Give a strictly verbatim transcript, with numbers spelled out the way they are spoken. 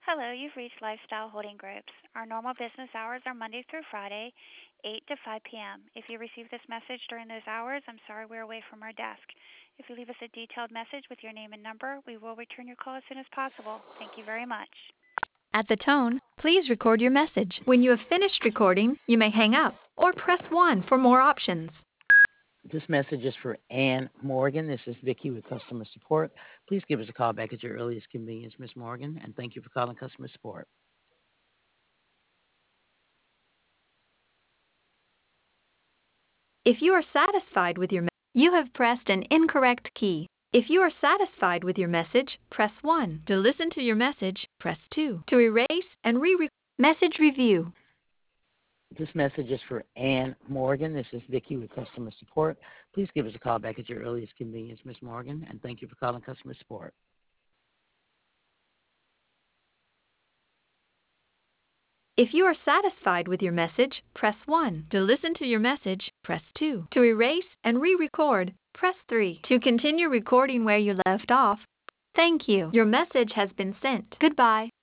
Hello, you've reached Lifestyle Holding Groups. Our normal business hours are Monday through Friday, eight to five p m. If you receive this message during those hours, I'm sorry we're away from our desk. If you leave us a detailed message with your name and number, we will return your call as soon as possible. Thank you very much. At the tone, please record your message. When you have finished recording, you may hang up or press one for more options. This message is for Ann Morgan. This is Vicki with customer support. Please give us a call back at your earliest convenience, Miss Morgan, and thank you for calling customer support. If you are satisfied with your message, you have pressed an incorrect key. If you are satisfied with your message, press one. To listen to your message, press two. To erase and re-record. Message review. This message is for Ann Morgan. This is Vicki with customer support. Please give us a call back at your earliest convenience, Miss Morgan, and thank you for calling customer support. If you are satisfied with your message, press one. To listen to your message, press two. To erase and re-record, press three. To continue recording where you left off, thank you. Your message has been sent. Goodbye.